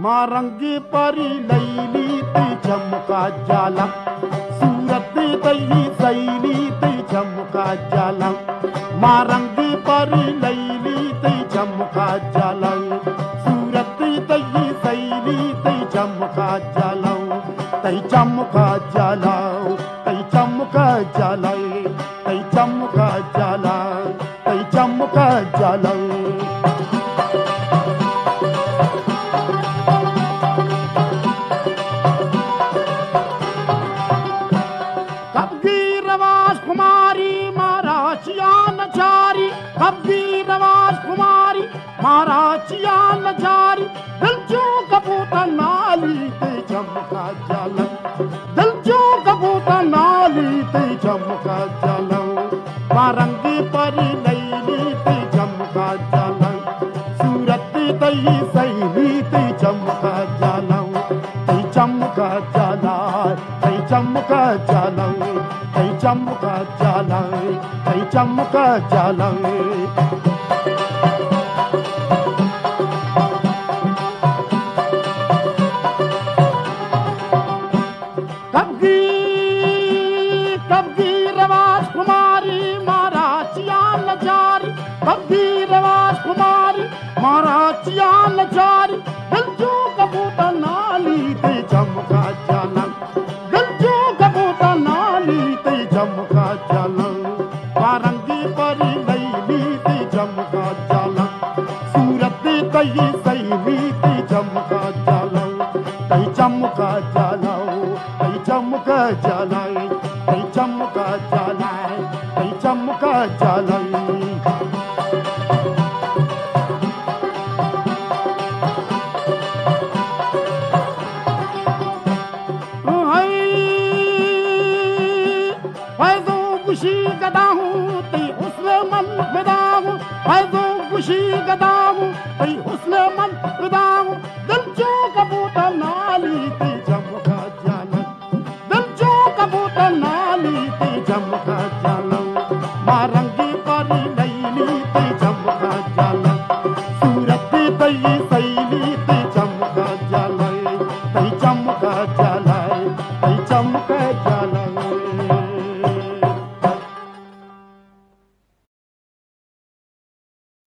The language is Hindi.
मां रंगी परी लैली ती चमका जाला, सूरत तई सैली ती चमका जाला, मां रंगी परी लैली ती चमका जाला, सूरत तई सैली ती चमका जाला, तई चमका जाला, तई चमका जाला, तई चमका जाला, तई चमका जाला। कुमारी महाराचिया नचारी, कबीर राजकुमारी महाराचिया नचारी, दिल जो कबूतर नाली ते चमका जाला, दिल जो कबूतर नाली ते चमका जाला, मां रंगी परी लैली ते चमका जाला, सूरत तई सैली ते चमका जाला, तई चमका जाला, तई चमका जाला, तई चमका जाला, तई चमका जाला। कबीर राजकुमारी महाराचिया नचारी, कबीर राजकुमारी महाराचिया नचारी, दिल जो कबूतर नाली ते चमका जाला, दिल जो कबूतर नाली ते चमका जाला, मां रंगी परी लैली ते चमका जाला, सूरत तई सैली ते चमका जाला, तई चमका जाला, तई चमका जाला, तई चमका जाला, तई चमका जाला। खुशी गदा हूँ ती हुस्न मन फिदा हूँ, खुशी गदा हूँ ती हुस्न मन फिदा हूँ, दिल जो कबूतर नाली ती चमका